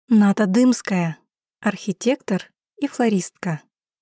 Ната Дымская, архитектор и флористка.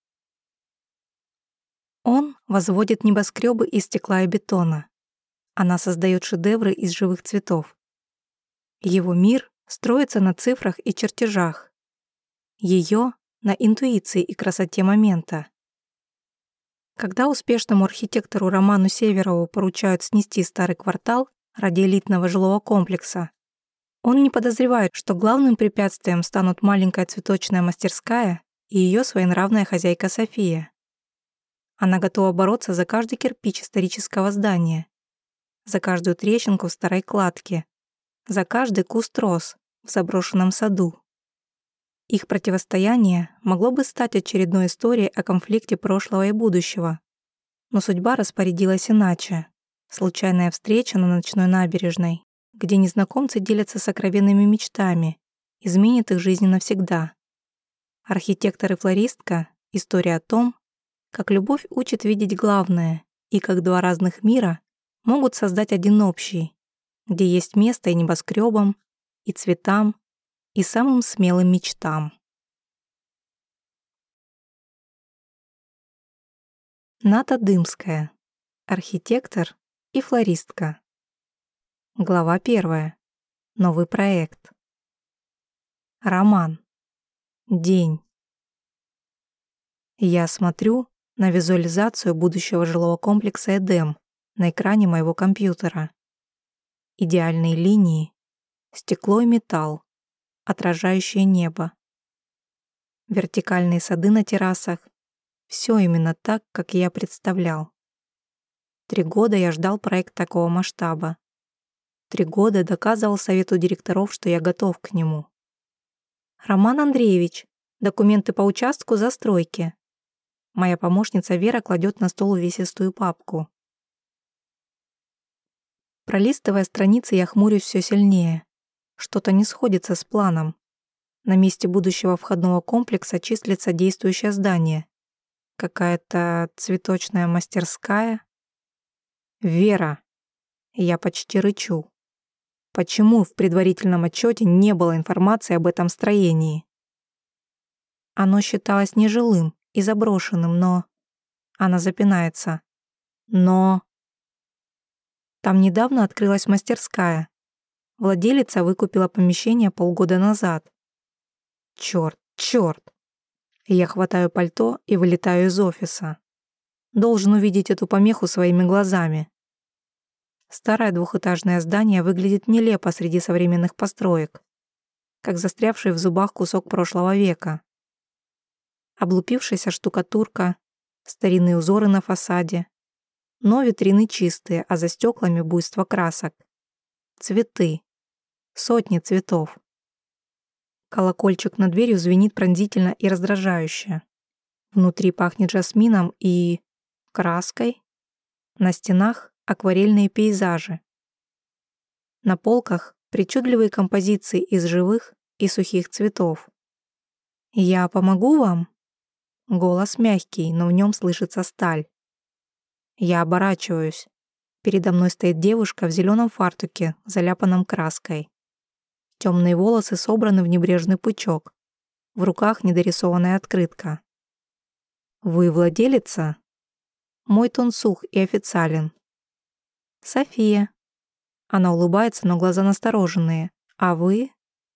Он возводит небоскребы из стекла и бетона. Она создает шедевры из живых цветов. Его мир строится на цифрах и чертежах. Ее — на интуиции и красоте момента. Когда успешному архитектору Роману Северову поручают снести старый квартал ради элитного жилого комплекса, он не подозревает, что главным препятствием станут маленькая цветочная мастерская и ее своенравная хозяйка София. Она готова бороться за каждый кирпич исторического здания, за каждую трещинку в старой кладке, за каждый куст роз в заброшенном саду. Их противостояние могло бы стать очередной историей о конфликте прошлого и будущего, но судьба распорядилась иначе. Случайная встреча на ночной набережной, где незнакомцы делятся сокровенными мечтами, изменит их жизни навсегда. Архитектор и флористка — история о том, как любовь учит видеть главное, и как два разных мира могут создать один общий, где есть место и небоскребам, и цветам, и самым смелым мечтам. Ната Дымская, архитектор и флористка. Глава 1. Новый проект. Роман. День. Я смотрю на визуализацию будущего жилого комплекса «Эдем» на экране моего компьютера. Идеальные линии, стекло и металл, отражающее небо. Вертикальные сады на террасах. Все именно так, как я представлял. 3 года я ждал проект такого масштаба. 3 года доказывал совету директоров, что я готов к нему. «Роман Андреевич, документы по участку застройки». Моя помощница Вера кладет на стол увесистую папку. Пролистывая страницы, я хмурюсь все сильнее. Что-то не сходится с планом. На месте будущего входного комплекса числится действующее здание. Какая-то цветочная мастерская. «Вера!» Я почти рычу. Почему в предварительном отчете не было информации об этом строении? Оно считалось нежилым и заброшенным, но... Она запинается. Но... Там недавно открылась мастерская. Владелица выкупила помещение полгода назад. Чёрт. Я хватаю пальто и вылетаю из офиса. Должен увидеть эту помеху своими глазами. Старое двухэтажное здание выглядит нелепо среди современных построек, как застрявший в зубах кусок прошлого века. Облупившаяся штукатурка, старинные узоры на фасаде, но витрины чистые, а за стеклами буйство красок. Цветы. Сотни цветов. Колокольчик над дверью звенит пронзительно и раздражающе. Внутри пахнет жасмином и... краской. На стенах акварельные пейзажи. На полках причудливые композиции из живых и сухих цветов. «Я помогу вам?» Голос мягкий, но в нем слышится сталь. Я оборачиваюсь. Передо мной стоит девушка в зеленом фартуке, заляпанном краской. Темные волосы собраны в небрежный пучок. В руках недорисованная открытка. «Вы владелица?» Мой тон сух и официален. «София». Она улыбается, но глаза настороженные. «А вы?»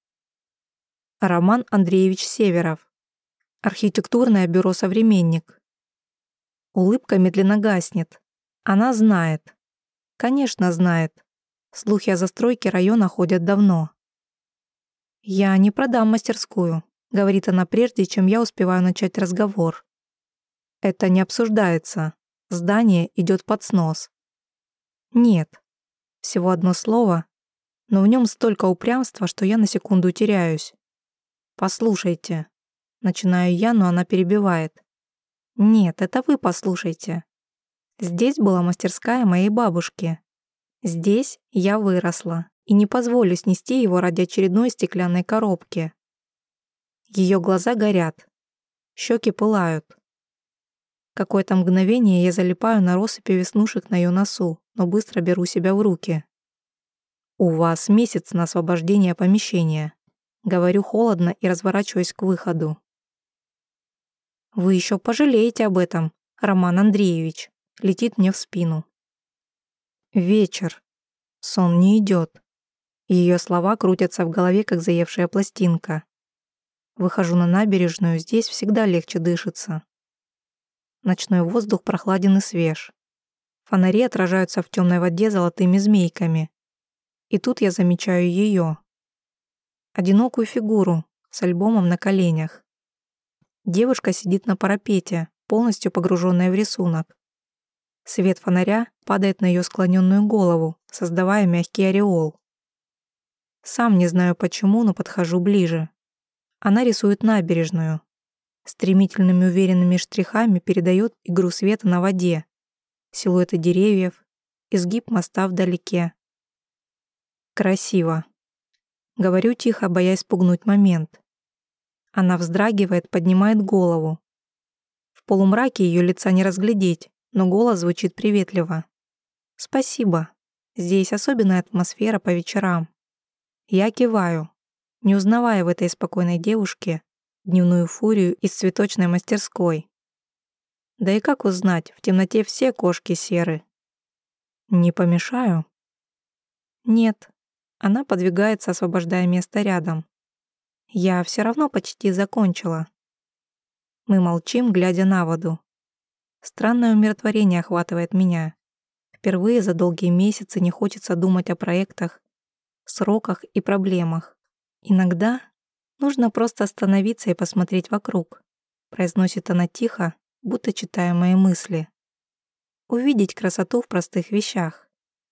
Роман Андреевич Северов. Архитектурное бюро «Современник». Улыбка медленно гаснет. Она знает. Конечно, знает. Слухи о застройке района ходят давно. «Я не продам мастерскую», — говорит она прежде, чем я успеваю начать разговор. «Это не обсуждается. Здание идет под снос». «Нет». Всего одно слово, но в нем столько упрямства, что я на секунду теряюсь. «Послушайте». Начинаю я, но она перебивает. «Нет, это вы послушайте. Здесь была мастерская моей бабушки. Здесь я выросла и не позволю снести его ради очередной стеклянной коробки». Ее глаза горят, щеки пылают. Какое-то мгновение я залипаю на россыпи веснушек на ее носу, но быстро беру себя в руки. «У вас месяц на освобождение помещения. Говорю холодно и разворачиваюсь к выходу. «Вы еще пожалеете об этом, Роман Андреевич», летит мне в спину. Вечер. Сон не идет. Ее слова крутятся в голове, как заевшая пластинка. Выхожу на набережную, здесь всегда легче дышится. Ночной воздух прохладен и свеж. Фонари отражаются в темной воде золотыми змейками. И тут я замечаю ее. Одинокую фигуру с альбомом на коленях. Девушка сидит на парапете, полностью погруженная в рисунок. Свет фонаря падает на ее склоненную голову, создавая мягкий ореол. Сам не знаю почему, но подхожу ближе. Она рисует набережную. Стремительными уверенными штрихами передает игру света на воде, силуэты деревьев, изгиб моста вдалеке. Красиво. Говорю тихо, боясь спугнуть момент. Она вздрагивает, поднимает голову. В полумраке ее лица не разглядеть, но голос звучит приветливо. «Спасибо. Здесь особенная атмосфера по вечерам». Я киваю, не узнавая в этой спокойной девушке дневную фурию из цветочной мастерской. Да и как узнать, в темноте все кошки серы. Не помешаю? Нет. Она подвигается, освобождая место рядом. Я все равно почти закончила. Мы молчим, глядя на воду. Странное умиротворение охватывает меня. Впервые за долгие месяцы не хочется думать о проектах, сроках и проблемах. Иногда нужно просто остановиться и посмотреть вокруг, произносит она тихо, будто читая мои мысли. Увидеть красоту в простых вещах.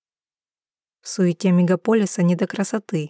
В суете мегаполиса не до красоты.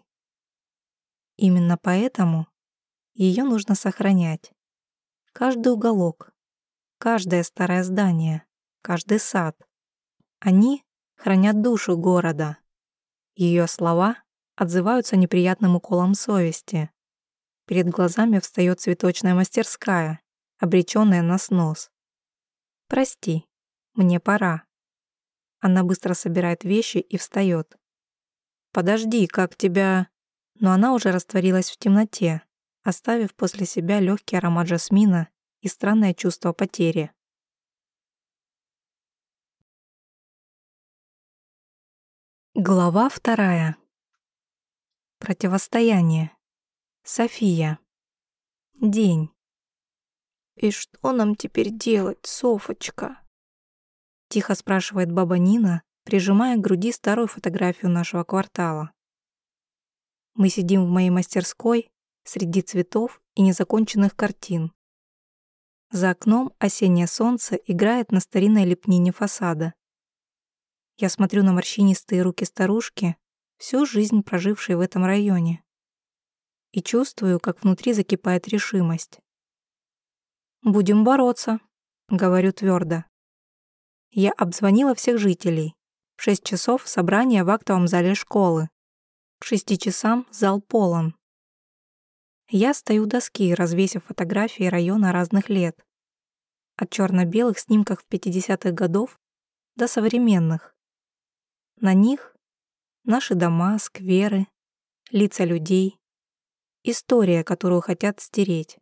Именно поэтому ее нужно сохранять. Каждый уголок, каждое старое здание, каждый сад. Они хранят душу города. Ее слова отзываются неприятным уколом совести. Перед глазами встает цветочная мастерская, обреченная на снос. «Прости, мне пора». Она быстро собирает вещи и встает. «Подожди, как тебя...» Но она уже растворилась в темноте, оставив после себя легкий аромат жасмина и странное чувство потери. Глава 2. Противостояние. София. День. «И что нам теперь делать, Софочка?» Тихо спрашивает баба Нина, прижимая к груди старую фотографию нашего квартала. Мы сидим в моей мастерской среди цветов и незаконченных картин. За окном осеннее солнце играет на старинной лепнине фасада. Я смотрю на морщинистые руки старушки, всю жизнь прожившей в этом районе, и чувствую, как внутри закипает решимость. «Будем бороться», — говорю твердо. Я обзвонила всех жителей. В 6 часов собрание в актовом зале школы. К 6 часам зал полон. Я стою у доски, развесив фотографии района разных лет. От черно-белых снимков 50-х годов до современных. На них наши дома, скверы, лица людей, история, которую хотят стереть.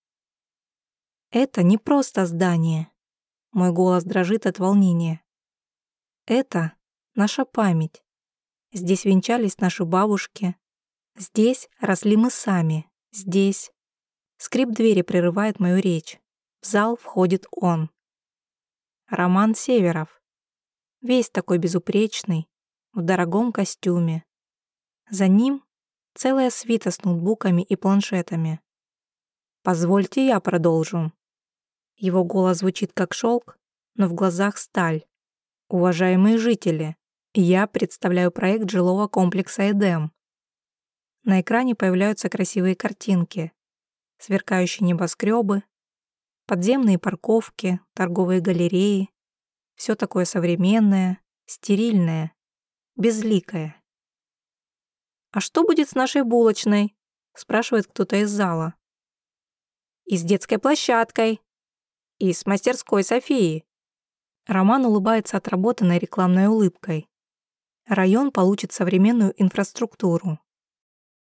Это не просто здание. Мой голос дрожит от волнения. Это наша память. Здесь венчались наши бабушки. Здесь росли мы сами. Здесь... Скрип двери прерывает мою речь. В зал входит он. Роман Северов. Весь такой безупречный, в дорогом костюме. За ним целая свита с ноутбуками и планшетами. «Позвольте, я продолжу». Его голос звучит как шелк, но в глазах сталь. «Уважаемые жители, я представляю проект жилого комплекса «Эдем». На экране появляются красивые картинки, сверкающие небоскребы, подземные парковки, торговые галереи. Все такое современное, стерильное, безликое. «А что будет с нашей булочной?» — спрашивает кто-то из зала. «И с детской площадкой, и с мастерской Софии». Роман улыбается отработанной рекламной улыбкой. Район получит современную инфраструктуру,